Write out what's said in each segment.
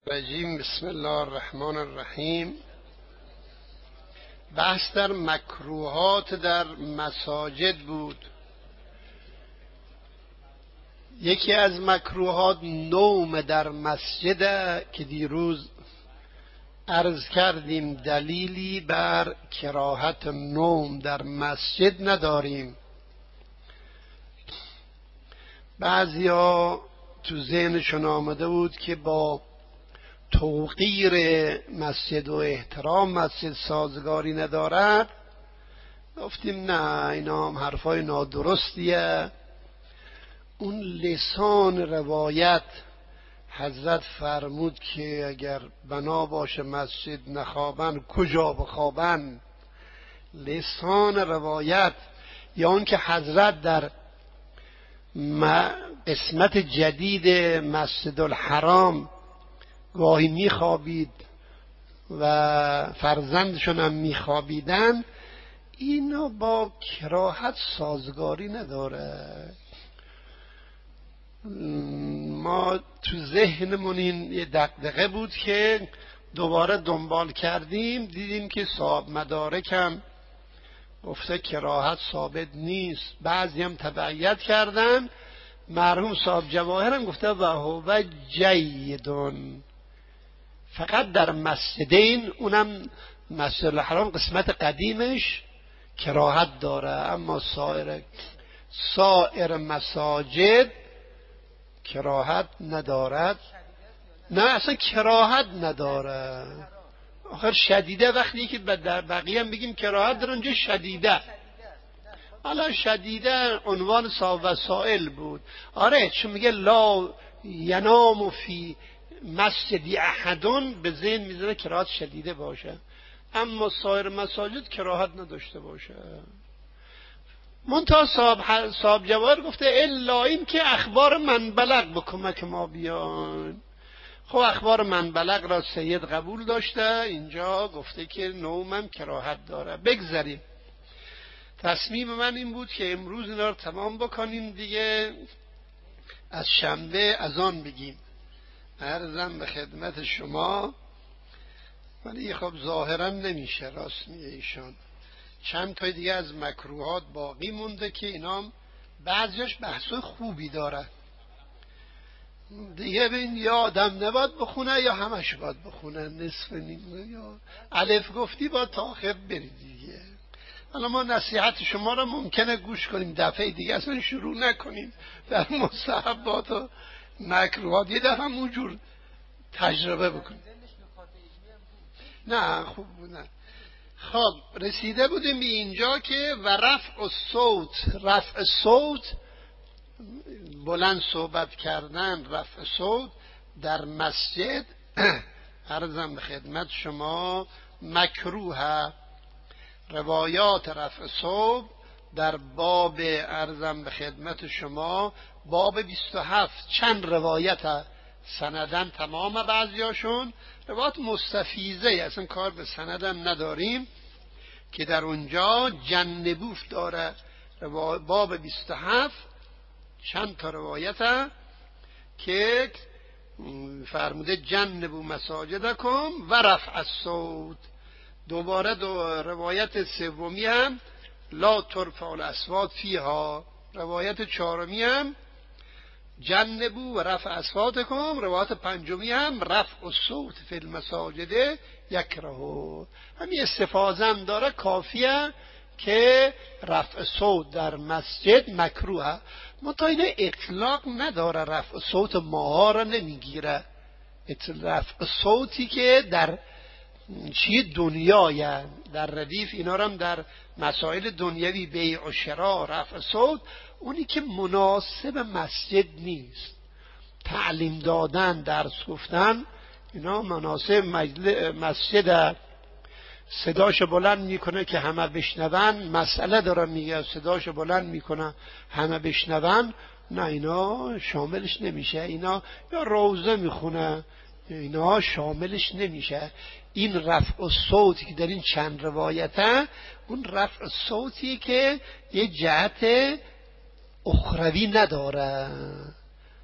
رجیم. بسم الله الرحمن الرحیم. بحث در مکروهات در مساجد بود. یکی از مکروهات نوم در مسجد که دیروز عرض کردیم دلیلی بر کراهت نوم در مسجد نداریم. بعضیا تو ذهنشون آمده بود که با توقیر مسجد و احترام مسجد سازگاری ندارد. گفتیم نه، اینا هم حرفای نادرستیه. اون لسان روایت حضرت فرمود که اگر بنا باشه مسجد نخوابن کجا بخوابن. لسان روایت یا اون که حضرت در قسمت جدید مسجد الحرام گاهی میخوابید و فرزندشون هم میخوابیدن، اینا با کراهت سازگاری نداره. ما تو ذهنمون این یه دغدغه بود که دوباره دنبال کردیم، دیدیم که صاحب مدارک هم گفته کراهت ثابت نیست. بعضی هم تبعیت کردن. مرحوم صاحب جواهر هم گفته و هو جیدون، فقط در مسجدین، اونم مسجد الحرام قسمت قدیمش کراهت داره، اما سایر مساجد کراهت ندارد. نه اصلا کراهت نداره. آخر شدیده وقتی که در بقیه هم بگیم کراهت در اونجا شدیده. حالا شدیده عنوان صاحب وسائل بود. آره، چون میگه لا ینام فی مسجدی احدون، به ذهن میذاره کراهت شدیده باشه، اما سایر مساجد کراهت نداشته باشه. منتها صاحب جواهر گفته الا این که اخبار من بلغ به کمک ما بیان. خب اخبار من بلغ را سید قبول داشته، اینجا گفته که نومم کراهت داره. بگذاریم. تصمیم من این بود که امروز اینا رو تمام بکنیم دیگه، از شنبه از آن بگیم. عرضم به خدمت شما، ولی خب ظاهرا نمیشه، راست میگه ایشان. چند تا دیگه از مکروهات باقی مونده که اینام بعضیش بحث خوبی داره دیگه. ببین یا آدم نباید بخونه یا همش باید بخونه، نصف نیم یا الف گفتی باید تا آخر بری دیگه. حالا ما نصیحت شما را ممکنه گوش کنیم، دفعه دیگه اصلا شروع نکنیم در مستحبات و مکروهات، یه دفعه اونجور تجربه بکنیم. نه خوب بود. نه خب رسیده بودیم به اینجا که و رفع صوت، بلند صحبت کردن، رفع صوت در مسجد عرضم به خدمت شما مکروه. روایات رفع صوت در باب عرضم به خدمت شما باب 27 چند روایت سندن تمام، بعضیاشون روایت مستفیضه، اصلا کار به سندن نداریم، که در اونجا جنبوف داره. باب 27 چند تا روایت که فرموده جنبو مساجدکم و رفع الصوت. دوباره روایت سومی هم لا ترفع الاصوات فیها. روایت چهارمی هم جنبو و رفع اصواتکم. روایت پنجمی هم رفع الصوت فی المساجد یکرهو. همین استفاضه هم داره، کافیه که رفع صوت در مسجد مکروه. متأینه اطلاق نداره، رفع صوت ماها را نمیگیره. رفع صوتی که در چیه دنیای در ردیف، اینا هم در مسائل دنیوی بیع و شرا رفع صوت، اونی که مناسب مسجد نیست. تعلیم دادن، درس گفتن، اینا مناسب مسجد. صداش بلند میکنه که همه بشنون، مسئله داره میگه صداش بلند میکنه همه بشنون، نه اینا شاملش نمیشه. اینا یا روزه میخونه، اینا شاملش نمیشه. این رفع صوتی که در این چند روایته، اون رفع صوتی که یه جهت اخروی نداره.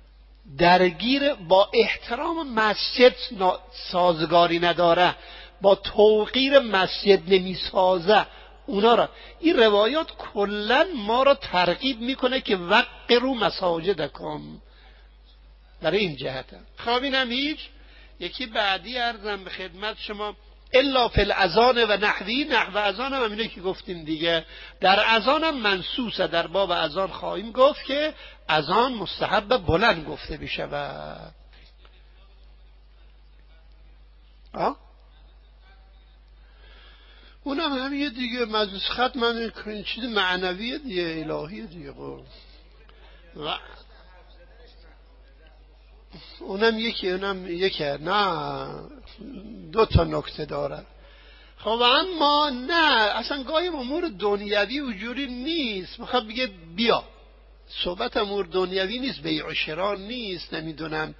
درگیر با احترام مسجد سازگاری نداره، با توقیر مسجد نمیسازه اونا را. این روایات کلا ما را ترغیب میکنه که وقروا مساجدکم در این جهت. خب اینم هیچ. یکی بعدی عرضم به خدمت شما الا فی الاذان و نحوی، نحو اذان هم اینه که گفتیم دیگه. در اذان هم منصوصه، در باب اذان خواهیم گفت که اذان مستحب بلند گفته بشه. اونم همیه دیگه، مجلس ختم چیز معنویه دیگه، الهیه دیگه. و اونم یکی نه، دو تا نکته داره. خب اما نه، اصلا گاهی امور دنیوی و جوری نیست. میخواد بگه بیا، صحبت امور دنیوی نیست، بیع و شرا نیست، نمیدونم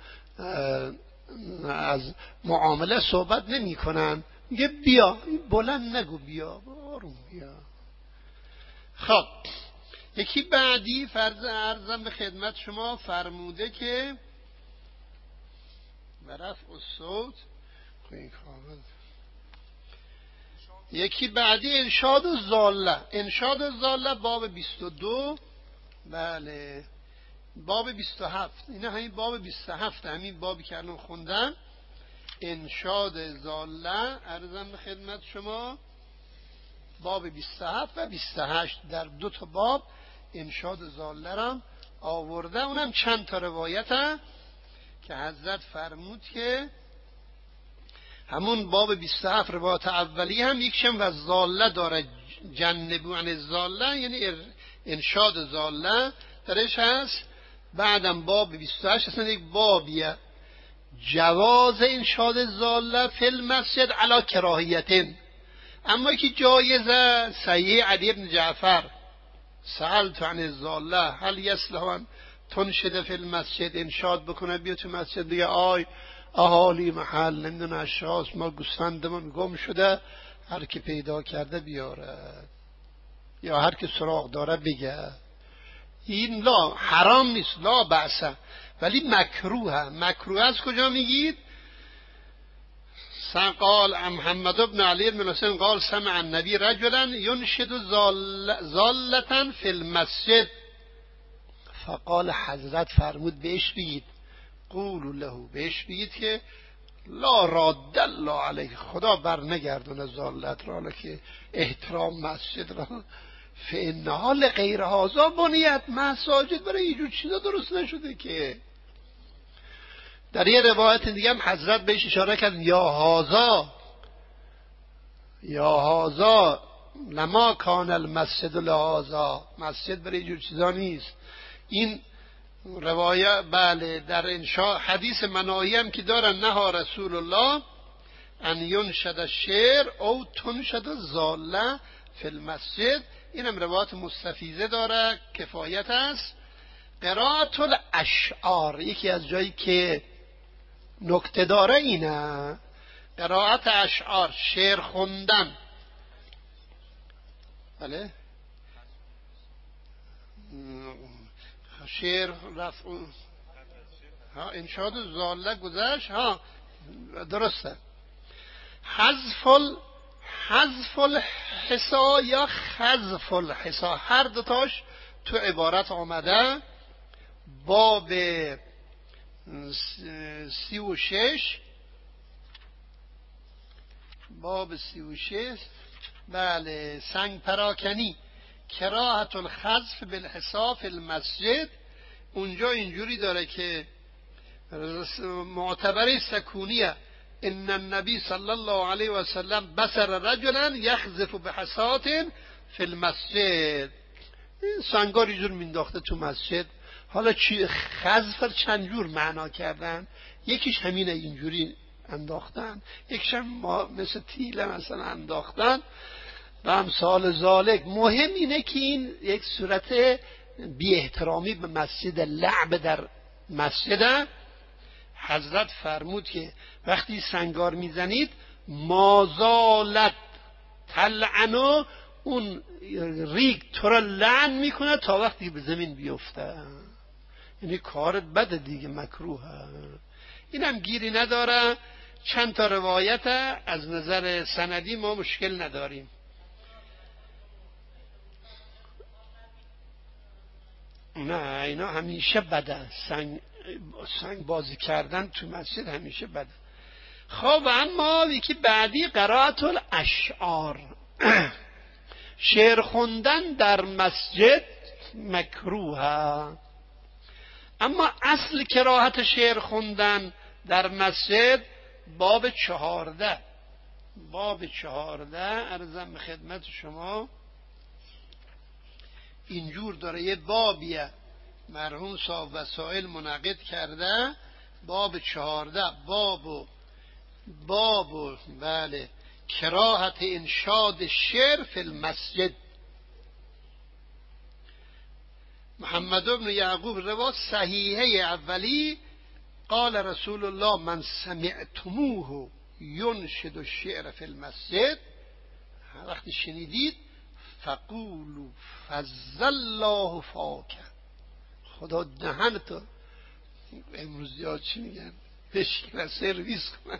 از معامله صحبت نمی کنن. میگه بیا، بلند نگو، بیا آروم بیا. خب یکی بعدی فرض عرضم به خدمت شما فرموده که برفع الصوت. یکی بعدی انشاد الضاله. انشاد الضاله باب 22. بله باب 27. اینه همین باب 27، همین بابی که الان خوندم. انشاد ضاله عرضم به خدمت شما باب 27 و 28 در دو تا باب انشاد ضاله را آورده. اونم چند تا روایت هم که حضرت فرمود که همون باب 27 روایت اولی هم یکشم و ضاله داره، جنبو عن الضاله، یعنی انشاد ضاله درش هست. بعدم باب 28 اصلا یک بابیه جواز انشاد ضاله فی المسجد علی کراهیتن. اما که جایزه صحیح علی بن جعفر سألت عن الضاله هل یصلح ان تنشد فی المسجد، انشاد بکنه بیا تو مسجد دیگه، آی اهالی محل نمیدونه اشخاص ما گوسفندمون گم شده هر کی پیدا کرده بیاره، یا هر کی سراغ داره بگه. این لا حرام نیست، لا بأسه، ولی مکروه. مکروه از کجا میگید؟ قال محمد بن علی بن حسین قال سمع النبی رجلا ينشد ضالة فی المسجد فقال، حضرت فرمود بهش بگید قولوا له، بهش بگید که لا راد الله علیه، خدا بر نگردونه ضالت را، که احترام مسجد را، فانها لغیر هذا بنیت، مساجد برای اینجور چیزا درست نشده که. در یه روایت دیگه هم حضرت بهش اشاره کرد یا هذا لما کان المسجد لهذا، مسجد برای اینجور چیزا نیست. این روایت بله در انشاء حدیث مناهی هم که دارن نها رسول الله ان ینشد الشعر او تنشد الضاله فی المسجد. اینم روایت مستفیضه داره، کفایت است. قرائت الاشعار یکی از جایی که نکته داره اینه، قرائت اشعار، شعر خوندن. بله شعر رفع انشاد ضاله گذشت، درسته. حذف الحصا یا خذف الحصا، هر دوتاش تو عبارت آمده. باب 36 بله سنگ پراکنی کراهت الخذف بالحصا فی المسجد. اونجا اینجوری داره که معتبر سکونیه ان النبی صلی الله علیه و سلم بصر رجلا یخذف بحصات فی المسجد. این سنگار اینجور مینداخته تو مسجد. حالا خذف چند جور معنا کردن، یکیش همینه اینجوری انداختن، یکیش هم مثل تیله مثلا انداختن و امثال ذالک. مهم اینه که این یک صورت بی احترامی به مسجد، لعب در مسجد. حضرت فرمود که وقتی سنگار میزنید مازالت تلعنو، اون ریگ تو را لعن میکنه تا وقتی به زمین بیفته. یعنی کارت بده دیگه، مکروه. اینم گیری نداره. چند تا روایت از نظر سندی ما مشکل نداریم. نه اینا همیشه بده، سنگ بازی کردن تو مسجد همیشه بده. خب اما یکی بعدی قرائت الاشعار شعر خوندن در مسجد مکروه. اما اصل کراهت شعر خوندن در مسجد باب 14 عرضم به خدمت شما اینجور داره. یه بابیه مرحوم صاحب وسائل منعقد کرده، باب 14 باب بله کراهت انشاد شعر فی المسجد. محمد بن یعقوب روایت صحیحه اولی قال رسول الله من سمعتموه ینشد الشعر فی المسجد، وقتی شنیدید فقولوا فضل الله فاک، خدا دهنتو امروز یاد چی میگن بشکن سرویس کنن.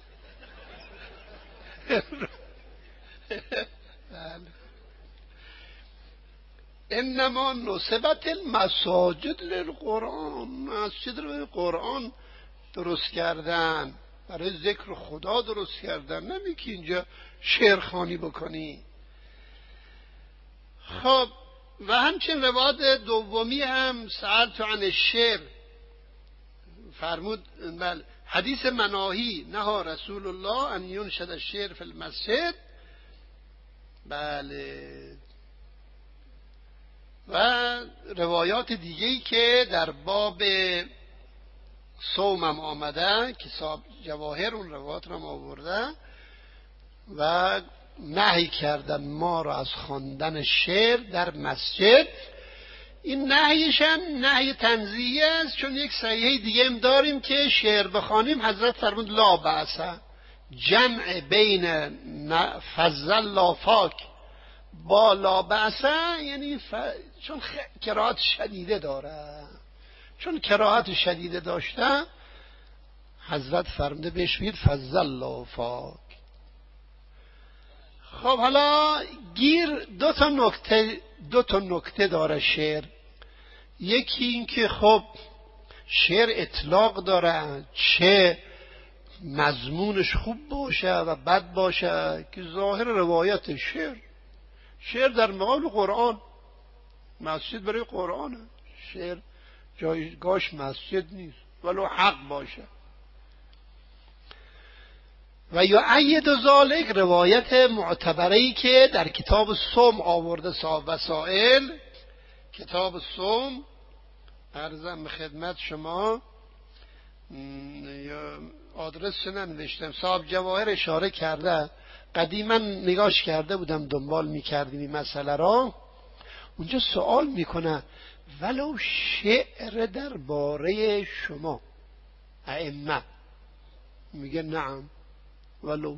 انما نصبت المساجد للقرآن، مسجد رو قرآن درست کردن، برای ذکر خدا درست کردن، نمی که اینجا شعرخوانی بکنی. خب و همچنین روایت دومی هم سألت عن الشعر فرمود بله حدیث مناهی نهى رسول الله ان ینشد الشعر فی المسجد. بله و روایات دیگه‌ای که در باب صومم آمده که صاحب جواهر اون روایات رو آورده و نهی کردن ما را از خواندن شعر در مسجد. این نهیش هم نهی تنزیهی است، چون یک صحیحه دیگه هم داریم که شعر بخوانیم حضرت فرمود لا بأس، جمع بین فضل الله فاک با لا بأس، یعنی چون کراهت شدیده داره، چون کراهت شدیده داشته حضرت فرموده بهش بگید فضل الله فاک. خب حالا گیر دو تا نکته داره شعر. یکی این که خب شعر اطلاق داره، چه مضمونش خوب باشه و بد باشه که ظاهر روایت شعر در مقابل قرآن، مسجد برای قرآنه، شعر جایگاهش مسجد نیست ولو حق باشه. و یؤید ذلک روایت معتبره‌ای که در کتاب صوم آورده صاحب وسائل، کتاب صوم عرضم به خدمت شما آدرس ننوشتم، صاحب جواهر اشاره کرده، قدیما نگاش کرده بودم دنبال میکردیم این مسئله را. اونجا سوال میکنه ولو شعر درباره شما ائمه، میگه نعم ولو.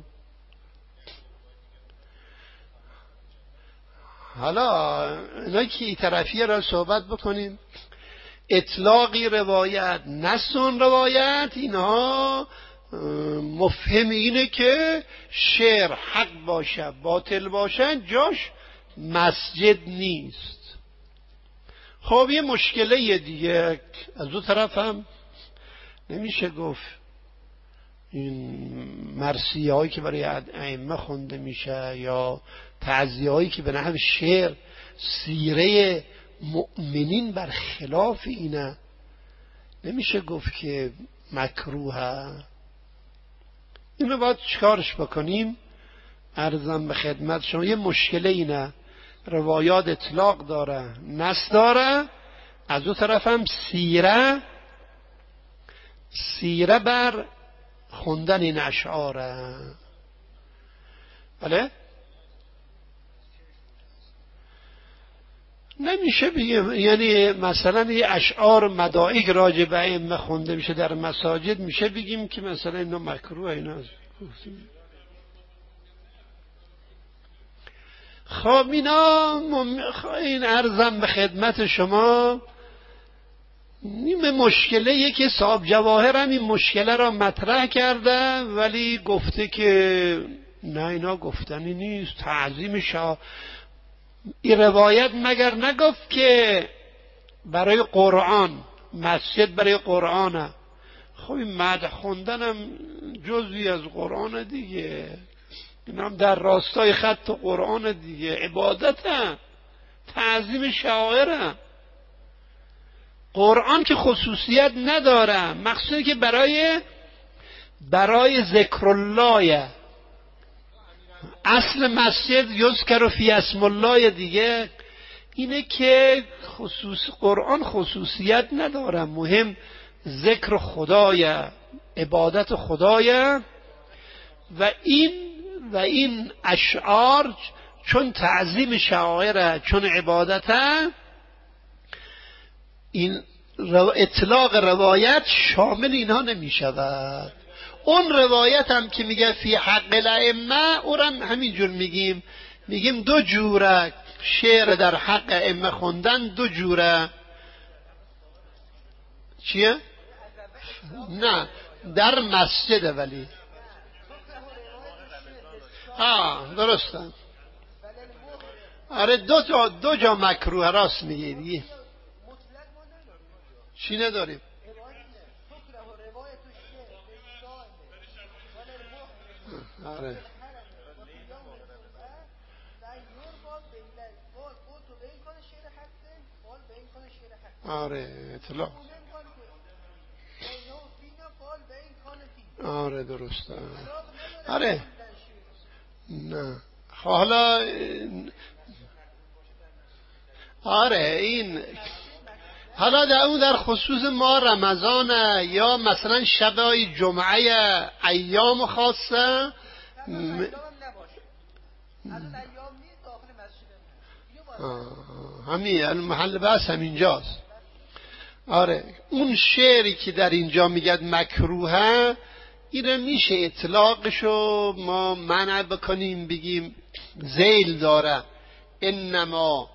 حالا اینا که این طرفیه را صحبت بکنیم، اطلاقی روایت نسون روایت، اینها مفهم اینه که شعر حق باشه باطل باشه جاش مسجد نیست. خب یه مشکله دیگه از دو طرف هم نمیشه گفت این مرثیه هایی که برای ائمه خونده میشه یا تعزیه هایی که به نحو شعر سیره مؤمنین بر خلاف اینه، نمیشه گفت که مکروهه. اینو باید چکارش بکنیم؟ عرضم به خدمت شما یه مشکله اینه، روایات اطلاق داره نص داره، از دو طرف هم سیره بر خوندن این اشعاره. بله نمیشه بگیم یعنی مثلا یه اشعار مدائق راجع به ائمه خونده میشه در مساجد، میشه بگیم که مثلا اینا مکروه اینا. خب اینا این عرضم به خدمت شما این مشکله که صاحب جواهر هم این مشکله را مطرح کرده، ولی گفته که نه اینا گفتنی نیست. تعظیم شاه این روایت مگر نگفت که برای قرآن، مسجد برای قرآنه؟ خب این مدح خوندنم جزوی از قرآن دیگه، این هم در راستای خط قرآن دیگه، عبادته، تعظیم شعائره. قرآن که خصوصیت نداره، مقصودی که برای ذکر الله، اصل مسجد یذکر فی اسم الله دیگه، اینه که قرآن خصوصیت نداره، مهم ذکر خدای، عبادت خدای. و این اشعار چون تعظیم شعائر، چون عبادته، این اطلاق روایت شامل اینها نمی شود. اون روایت هم که میگه فی حق الائمه، اونم همینجور میگیم دو جوره شعر در حق ائمه خوندن، دو جوره. چیه؟ نه در مسجد، ولی درسته. آره دو جا مکروه، راست میگی دیگه. چی نداریم؟ آره آره اطلاع، آره درسته. آره نه حالا آره این حالا در خصوص ما رمضان یا مثلا شبای جمعه، ایام خاصه همین محل بحث همینجاست. آره اون شعری که در اینجا میگد مکروهه، اینو میشه اطلاقشو ما منع بکنیم، بگیم ذیل داره، انما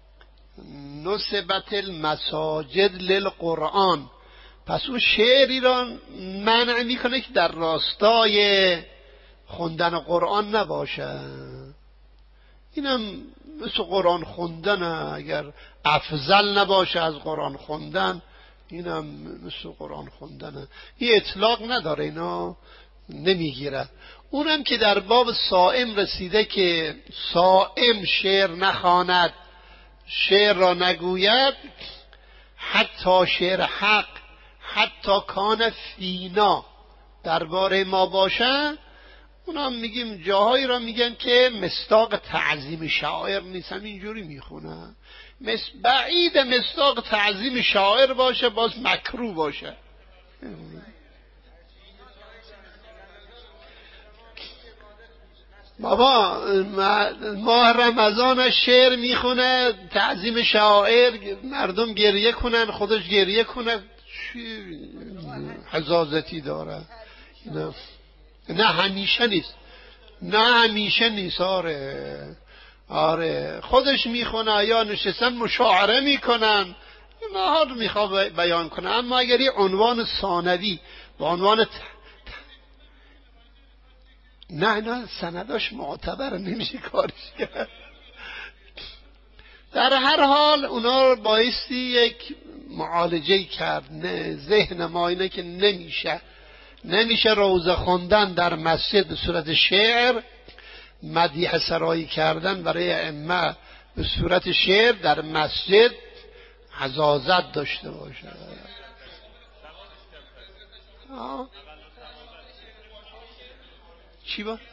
نصبت المساجد للقرآن. پس اون شعری را منع میکنه که در راستای خوندن قرآن نباشه. اینم مثل قرآن خوندن، اگر افضل نباشه از قرآن خوندن، اینم مثل قرآن خوندن. این اطلاق نداره، اینا نمیگیره. اونم که در باب صائم رسیده که صائم شعر نخواند، شعر را نگوید، حتی شعر حق، حتی کان فینا درباره ما باشه، اونا میگیم جاهایی را میگن که مصداق تعظیم شاعر نیست، اینجوری میخونه. بعید مصداق تعظیم شاعر باشه، باز مکروه باشه. بابا ماه رمضان شعر میخونه، تعظیم شاعر، مردم گریه کنن، خودش گریه کنه، چی حزازتی داره؟ نه همیشه نیست، نه همیشه نیست. آره خودش میخونه یا نشستن مشاعره میکنن، نهار میخواد بیان کنه. اما اگر یه عنوان ثانوی و عنوان نه سنداش معتبر، نمیشه کارش کرد. در هر حال اونا بایستی یک معالجه کرد. نه ذهن ما اینه که نمیشه روزه خوندن در مسجد به صورت شعر، مدیح سرایی کردن برای ائمه به صورت شعر در مسجد حزازت داشته باشه. چی با؟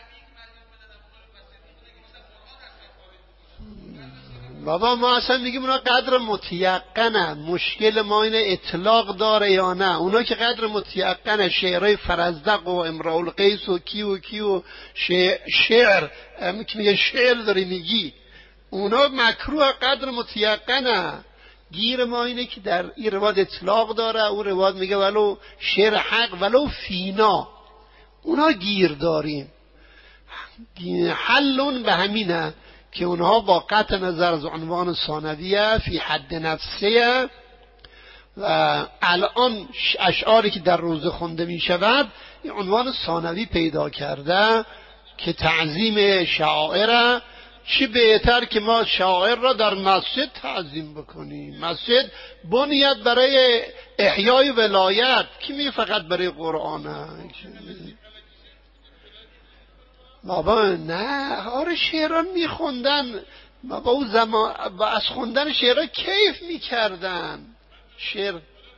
بابا ما اصلا میگیم اونا قدر متیقنه، مشکل ما اینه اطلاق داره یا نه. اونا که قدر متیقنه، شعرهای فرزدق و امرؤ القیس و کیو شعر که میگه شعر داری میگی، اونا مکروه قدر متیقنه. گیر ما اینه که در این رواد اطلاق داره، اون رواد میگه ولو شعر حق ولو فینا، اونا گیر داریم. حلون به همینه که اونها با قطع نظر از عنوان ثانویه فی حد نفسه و الان اشعاری که در روزه خونده می شود این عنوان ثانوی پیدا کرده که تعظیم شعائر. چی بهتر که ما شاعر را در مسجد تعظیم بکنیم. مسجد بنیاد برای احیای ولایت، کی می فقط برای قرآن؟ بابا نه، آره شعران می خوندن بابا، اون زمان از خوندن شعرها کیف می کردن. شعر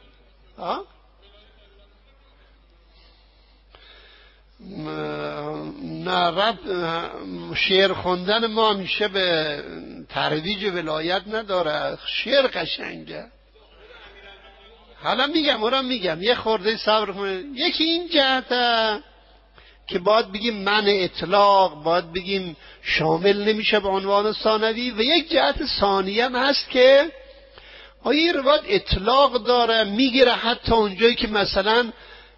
نه، شعر خوندن ما میشه به ترویج ولایت نداره. شعر قشنگه. حالا میگم یه خورده صبر کنید. یکی این جهته که باید بگیم من اطلاق، باید بگیم شامل نمیشه به عنوان ثانوی، و یک جهت ثانیه هم هست که آیا این روایت اطلاق داره، میگیره حتی اونجایی که مثلا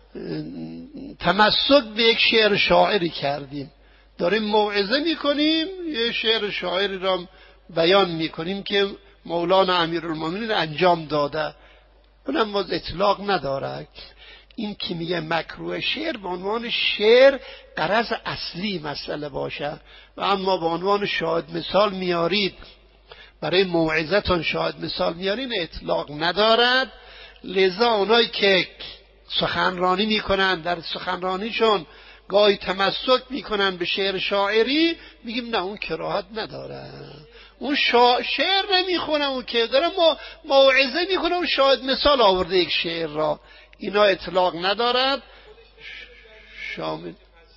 تمسک به یک شعر شاعری کردیم، داریم موعظه میکنیم، یه شعر شاعری را بیان میکنیم که مولانا امیرالمومنین انجام داده، اونم باز اطلاق نداره. این که میگه مکروه شعر به عنوان شعر غرض اصلی مسئله باشه، و اما به عنوان شاهد مثال میارید، برای موعظتون شاهد مثال میارین، اطلاق ندارد. لذا اونایی که سخنرانی میکنن در سخنرانیشون گاهی تمسک میکنن به شعر شاعری، میگیم نه اون کراهت نداره، اون شعر نمیخونه، اون که داره موعظه میکنه، اون شاهد مثال آورده یک شعر را، اینا اطلاق ندارد. شامل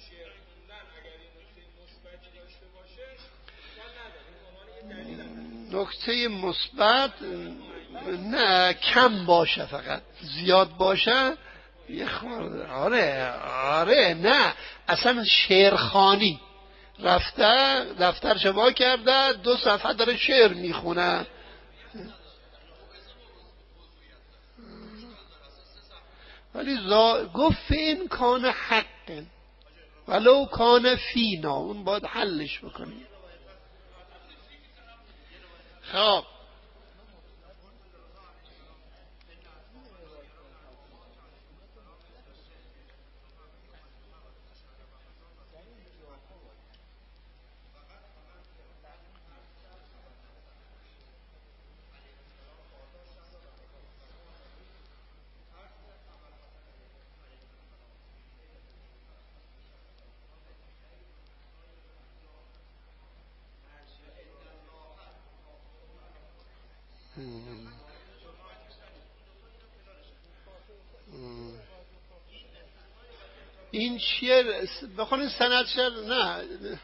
نکته مثبت نه، کم باشه، فقط زیاد باشه یه خورده. آره نه، اصلا شعرخوانی رفته دفترش وا کرده 2 صفحه داره شعر میخونه. ولی گفت این کان حق ولو کان فینا، اون باید حلش بکنی. خب این شعر بخونین سند شعر نه.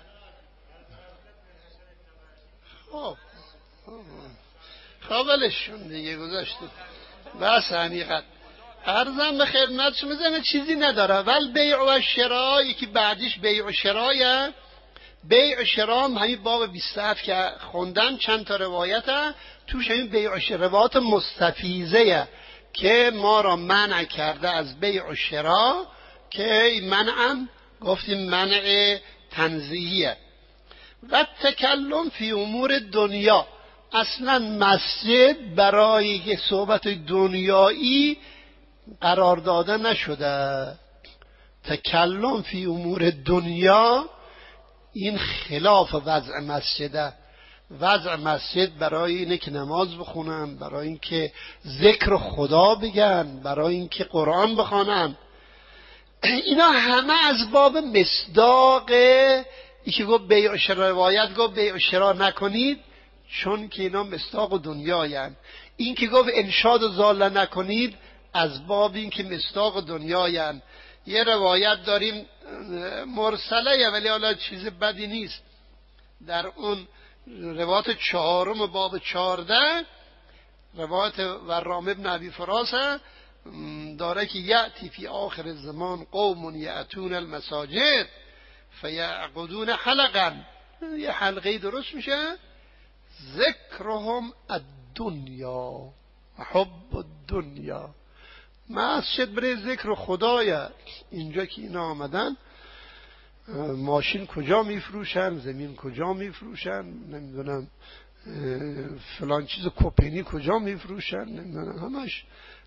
خب ولشون دیگه گذاشته بس حقیقت. عرضم به خدمتشون بزنه چیزی نداره. ول بیع و شرا، یکی بعدیش بیع و شرایه. بیع و شرا همین باب 27 که خوندم چند تا روایته، توش همین بیع و شرا روایات مستفیضه که ما را منع کرده از بیع و شرا، که این منعم گفتیم منع تنزیهیه. و تکلم فی امور دنیا، اصلا مسجد برای که صحبت دنیایی قرار داده نشده. تکلم فی امور دنیا این خلاف وضع مسجده. وضع مسجد برای اینه که نماز بخونن، برای اینکه ذکر خدا بگن، برای اینکه قرآن بخوانن. اینا همه از باب مصداق ای که گفت بیع و شرا، روایت گفت بیع و شرا نکنید چون که اینا مصداق دنیایند. این که گفت انشاد و ضاله نکنید از باب این که مصداق دنیایند. یه روایت داریم مرسله ولی حالا چیز بدی نیست، در اون روایت 4 باب 14 روایت ورام ابن ابی فراس داره که یأتی فی آخر الزمان قوم یأتون المساجد فیعقدون حلقا، یه حلقه درست میشه، ذکرهم الدنیا و حب الدنیا. مسجد برای ذکر خدایه. اینجا که اینا آمدن ماشین کجا میفروشن، زمین کجا میفروشن، نمیدونم فلان چیز کپنی کجا میفروشن، نمیدونم، همش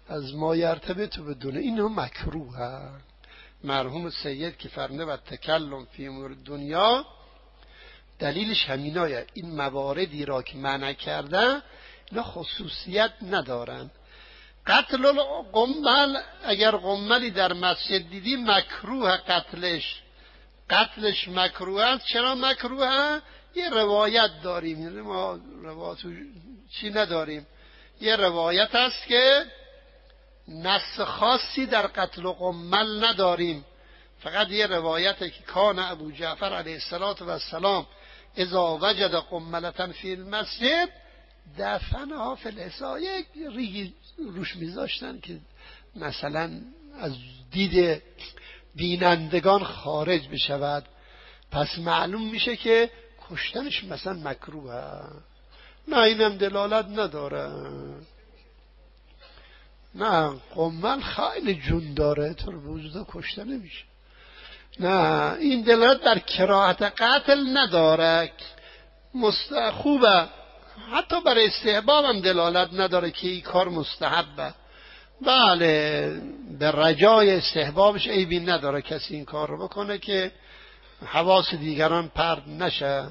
از ما یرتبط بدون اینو مکروه. مرحوم سید که فرموده و تکلم فی امور دنیا، دلیلش همینایه. این مواردی را که منع کرده اینا خصوصیت ندارن. قتل القمل، اگر قملی در مسجد دیدی مکروه قتلش مکروه است. چرا مکروه؟ یه روایت داریم، ما روایت چی نداریم، یه روایت است که نص خاصی در قتل قمل نداریم، فقط یه روایته که کان ابو جعفر علیه السلام اذا وجد قملة فی المسجد دفنها فی الحصا، یک ریگی روش میذاشتن که مثلا از دید بینندگان خارج بشود، پس معلوم میشه که کشتنش مثلا مکروه. نه اینم دلالت نداره. نه قمل خیلی جون داره، تو رو به وجود کشته نمیشه. نه این دلالت در کراهت قتل نداره، خوبه، حتی برای استحباب هم دلالت نداره که این کار مستحبه. بله به رجای استحبابش عیبی نداره کسی این کار رو بکنه که حواس دیگران پرد نشه.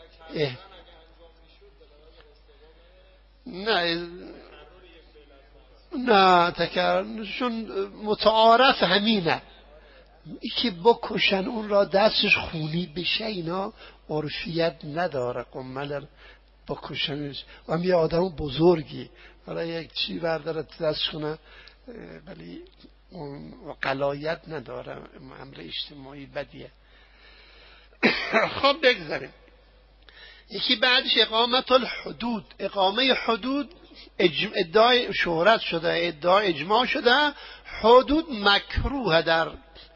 نه تکرارشون متعارف همینه، ای که بکشن اون را دستش خونی بشه اینا عرفیت نداره. قمل بکشنش و هم یه آدم بزرگی حالا یک چی برداره دست کنه، ولی قلایت نداره، امر اجتماعی بدیه. خب بگذاریم. یکی بعدش اقامت الحدود. اقامه حدود ادعای شهرت شده، ادعای اجماع شده، حدود مکروه در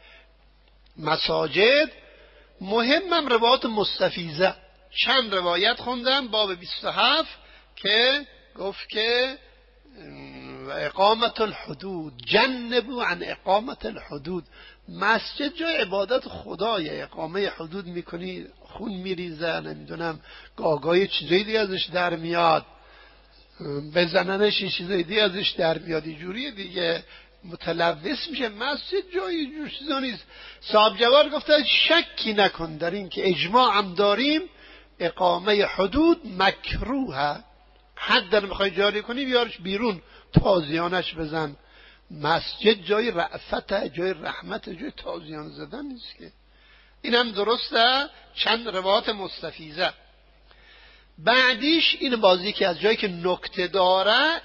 مساجد. مهمم روایات مستفیضه، چند روایت خوندم باب 27 که گفت که اقامت الحدود، جنبوا عن اقامت الحدود. مسجد جای عبادت خدایه، اقامه حدود میکنی خون میریزه، نمیدونم گاگای چیزایی دیگه ازش در میاد، بزننش چیزایی دیگه ازش در میاد، اینجوری دیگه متلوث میشه. مسجد جای جور چیزا نیست. صاحب جوار گفته شکی نکن در این که اجماع هم داریم اقامه حدود مکروه. حد در میخوای جاری کنی بیارش بیرون، تازیانش بزن. مسجد جای رأفت، جای رحمت، جای تازیان زدن نیست که. این هم درسته. چند روایت مستفیضه. بعدیش این بازی که از جایی که نکته داره،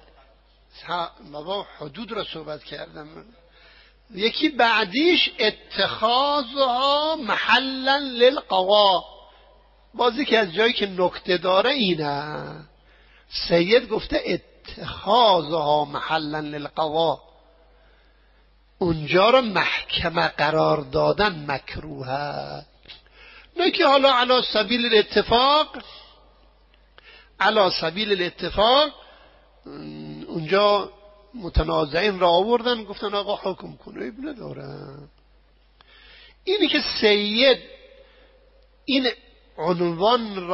بابا حدود را صحبت کردم. یکی بعدیش اتخاذها محلا للقضا. بازی که از جایی که نکته داره اینه. سید گفته اتخاذها محلا للقضا، اونجا را محکمه قرار دادن مکروهه. نه که حالا علی سبیل الاتفاق اونجا متنازعین را آوردن گفتن آقا حکم کنه، اب نداره. اینی که سید این عنوان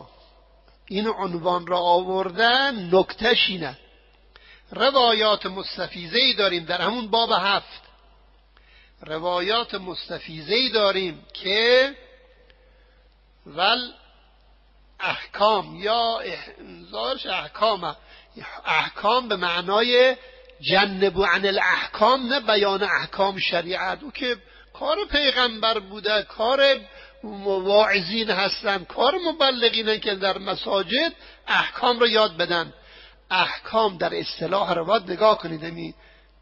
را آوردن، نکتهش اینه. روایات مستفیضه‌ای داریم در همون باب 7، روایات مستفیضه‌ای داریم که ول احکام، یا ظاهرش احکام به معنای جنبوا عن الاحکام، نه بیان احکام شریعت. او که کار پیغمبر بوده، کار واعظین هستن، کار مبلغینن که در مساجد احکام رو یاد بدن. احکام در اصطلاح روایات نگاه کنید،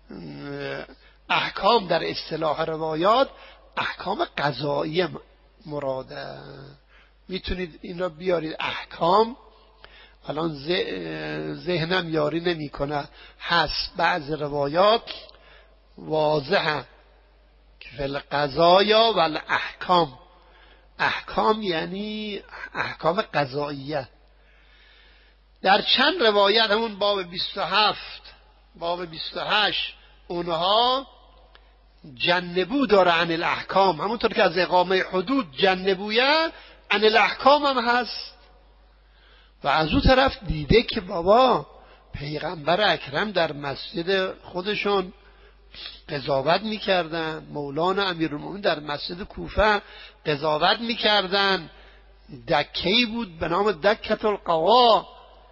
احکام در اصطلاح روایات احکام قضایی مراده. میتونید این را بیارید احکام، الان ذهنم یاری نمی کنه، هست بعض روایات واضحه که فی القضایا و الاحکام. احکام یعنی احکام قضاییه. در چند روایت همون باب 27 باب 28 اونها جنبو داره عن الاحکام، همونطور که از اقامه حدود جنبویه عن الاحکام هم هست. و از اون طرف دیده که بابا پیغمبر اکرم در مسجد خودشون قضاوت میکردن، مولانا امیرالمومنین در مسجد کوفه قضاوت میکردن. دکه‌ای بود به نام دکة القوا.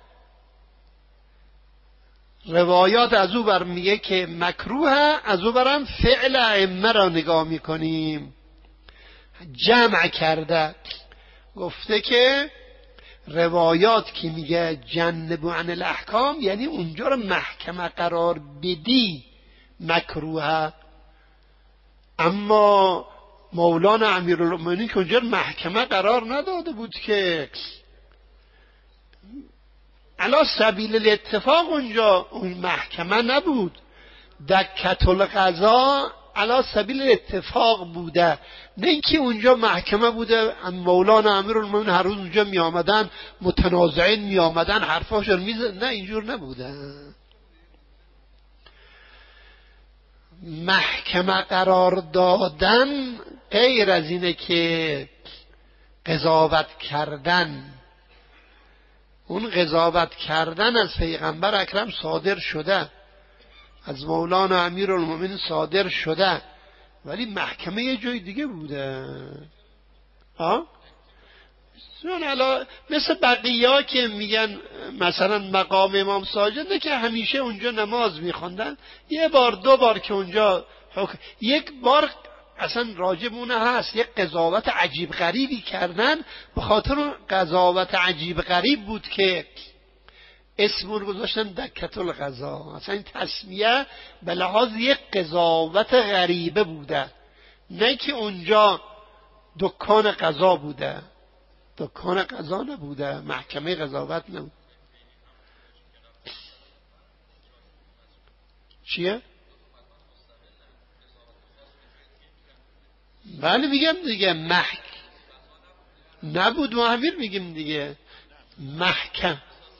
روایات از او بر میگه که مکروه، از او برم فعل ائمه را نگاه میکنیم. جمع کرده، گفته که روایات که میگه جنبوا عن الاحکام یعنی اونجا رو محکمه قرار بدی مکروه، اما مولانا امیرالمومنین که اونجا محکمه قرار نداده بود که علی سبیل الاتفاق اونجا اون محکمه نبود. دکة القضا علی سبیل الاتفاق بوده، نه اینکه اونجا محکمه بوده. مولانا امیرالمومنین هر روز اونجا می آمدن، متنازعین می آمدن، حرفاشو میزدن، نه اینجور نبوده. محکمه قرار دادن غیر از اینه که قضاوت کردن. اون قضاوت کردن از پیغمبر اکرم صادر شده، از مولانا امیرالمومنین صادر شده، ولی محکمه یه جای دیگه بوده. مثل بقیه ها که میگن مثلا مقام امام ساجده که همیشه اونجا نماز میخوندن، یه بار دو بار که اونجا یک بار اصلا راجب اونه هست یک قضاوت عجیب غریبی کردن، به خاطر قضاوت عجیب غریب بود که اسمون گذاشتن دکة القضا. اصلا این تسمیه به لحاظ یک قضاوت غریبه بوده، نه که اونجا دکان قضا بوده. دکان قضا نبوده، محکمه قضاوت نبود. چیه؟ بله میگم دیگه نبود، محمیر میگیم دیگه محکم.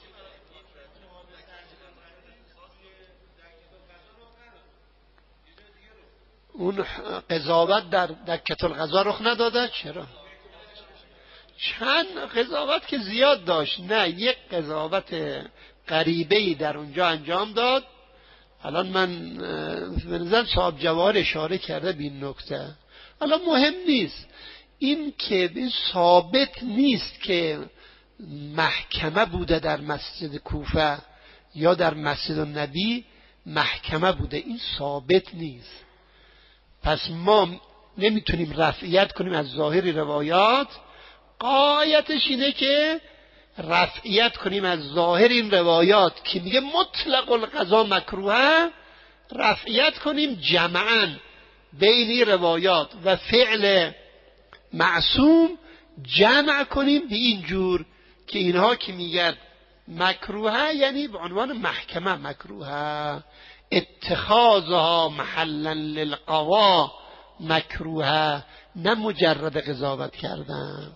اون قضاوت در دکة القضا رخ نداده. چرا؟ چند قضاوت که زیاد داشت، نه یک قضاوت غریبه‌ای در اونجا انجام داد. الان من به نظرم صاحب جواهر اشاره کرده به این نکته. الان مهم نیست این که این ثابت نیست که محکمه بوده در مسجد کوفه یا در مسجد النبی محکمه بوده، این ثابت نیست. پس ما نمیتونیم رفعیت کنیم از ظاهر روایات. غایتش اینه که رفعیت کنیم از ظاهر این روایات که میگه مطلق القضا مکروه، رفعیت کنیم جمعاً بین روایات و فعل معصوم، جمع کنیم به این جور که اینها که میگن مکروه یعنی به عنوان محکمه مکروه، اتخاذها محلا للقوا مکروه، نه مجرد قضاوت کردن.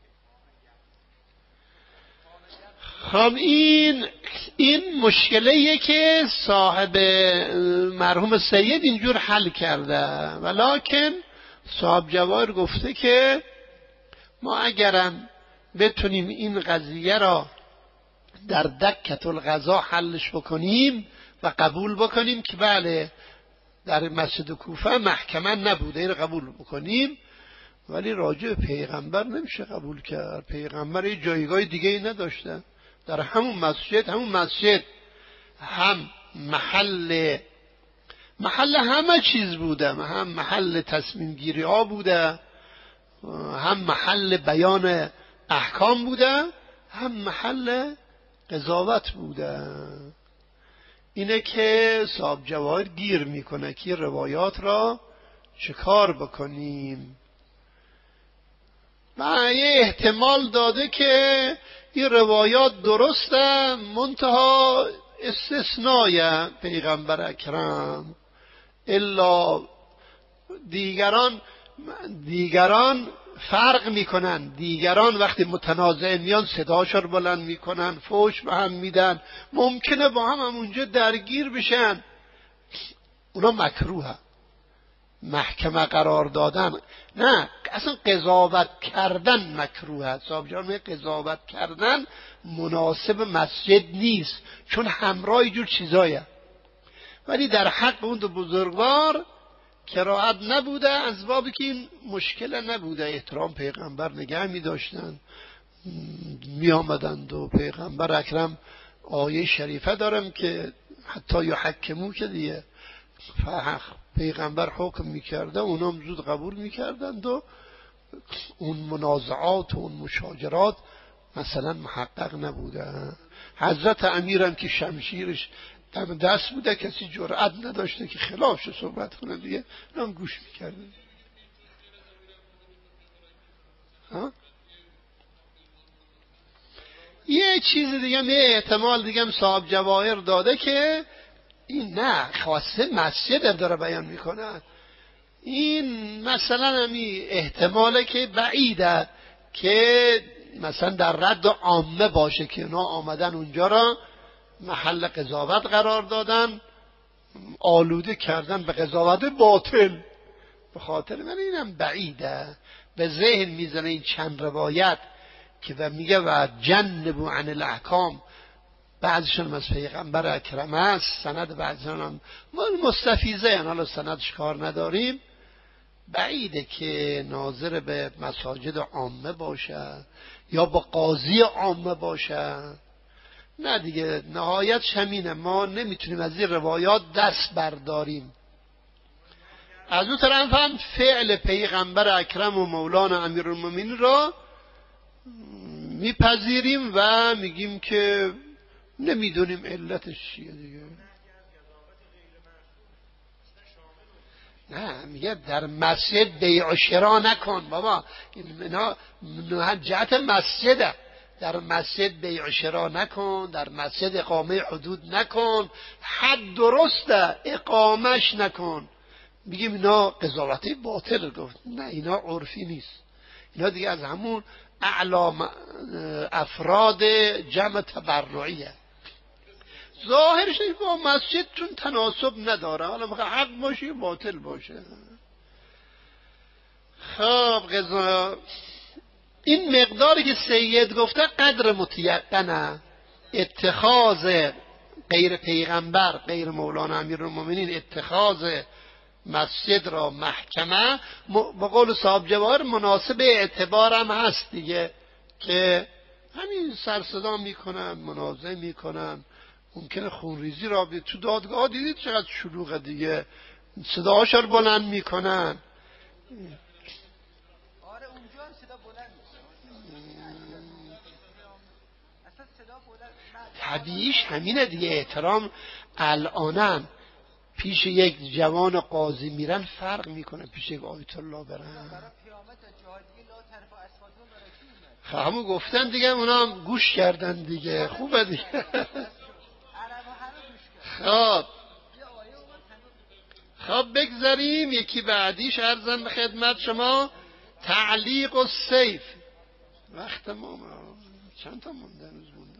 خب این مشکلیه که صاحب مرحوم سید اینجور حل کرده، ولکن صاحب جواهر گفته که ما اگرم بتونیم این قضیه را در دکة القضا حلش بکنیم و قبول بکنیم که بله در مسجد کوفه محکمه نبوده، این قبول بکنیم، ولی راجع به پیغمبر نمیشه قبول کرد. پیغمبر یه جایگاه دیگه ای نداشته، در همون مسجد هم محل همه چیز بوده، هم محل تصمیم گیری ها بوده، هم محل بیان احکام بوده، هم محل قضاوت بوده. اینه که صاحب جواهر گیر میکنه که روایات را چه کار بکنیم. و یه احتمال داده که این روایات درسته، منتها استثنای پیغمبر اکرم، الا دیگران فرق میکنن. دیگران وقتی متنازع میان صداشو بلند میکنن، فوش به هم میدن، ممکنه با هم اونجا درگیر بشن، اونا مکروه. محکمه قرار دادن، نه اصلا قضاوت کردن مکروه است. صاحب جان میگه قضاوت کردن مناسب مسجد نیست، چون همراه جور چیزایه. ولی در حق اون دو بزرگوار کراهت نبوده، از بابی که این مشکل نبوده، احترام پیغمبر نگه می داشتن، می آمدند و پیغمبر اکرم آیه شریفه دارم که حتی یحکمو که دیگه پیغمبر حکم میکرده اونام زود قبول میکردند و اون منازعات و اون مشاجرات مثلا محقق نبوده. حضرت امیرم که شمشیرش دم دست بوده، کسی جرأت نداشته که خلافش صحبت کنه دیگه، اونام گوش میکرده. یه چیز دیگه احتمال دیگه صاحب جواهر داده که این نه خواسته مسجد داره بیان میکنه، این مثلا همی احتماله که بعیده که مثلا در رد عامه باشه که اونا آمدن اونجا را محل قضاوت قرار دادن، آلوده کردن به قضاوت باطل. به خاطر من اینم بعیده. به ذهن میزنه این چند روایت که و میگه و جنبوا عن الاحکام، بعضشون از پیغمبر اکرم است، سند بعضشون هم مستفیضه، حالا سندش کار نداریم. بعیده که ناظر به مساجد عامه باشه یا با قاضی عامه باشه. نه دیگه نهایتش همینه، ما نمیتونیم از این روایات دست برداریم. از اون طرف هم فعل پیغمبر اکرم و مولانا امیرالمومنین را میپذیریم و میگیم که نمیدونیم علتش چیه دیگه. نه میگه در مسجد بیع و شرا نکن بابا، اینا جهت مسجده. در مسجد بیع و شرا نکن، در مسجد اقامه حدود نکن، حد درسته اقامش نکن. میگیم اینا قضاوت باطل گفت، نه اینا عرفی نیست، اینا دیگه از همون اعلا افراد جمع تبرعیه. ظاهرش با مسجد چون تناسب نداره، حالا میخواه حق باشه یا باطل باشه. خب این مقداری که سید گفته قدر متیقنه. اتخاذ غیر پیغمبر، غیر مولانا امیرالمومنین، اتخاذ مسجد را محکمه به قول صاحب جواهر مناسب اعتبارم هست دیگه، که همین سرصدا میکنن، منازعه میکنن، ممکنه خونریزی را به تو دادگاه دیدید چقدر شلوغه دیگه، صداهاش رو بلند میکنن. آره اونجا هم صدا بلند اصلا صدا بلند طبیعیش همینه دیگه. احترام الانم پیش یک جوان قاضی میرن فرق میکنه پیش یک آیت الله برن. همون گفتن دیگه، اونا هم گوش کردن دیگه، خوبه دیگه. خب بگذاریم یکی بعدیش. عرضم به خدمت شما تعلیق السیف. وقت ما چند تا مونده؟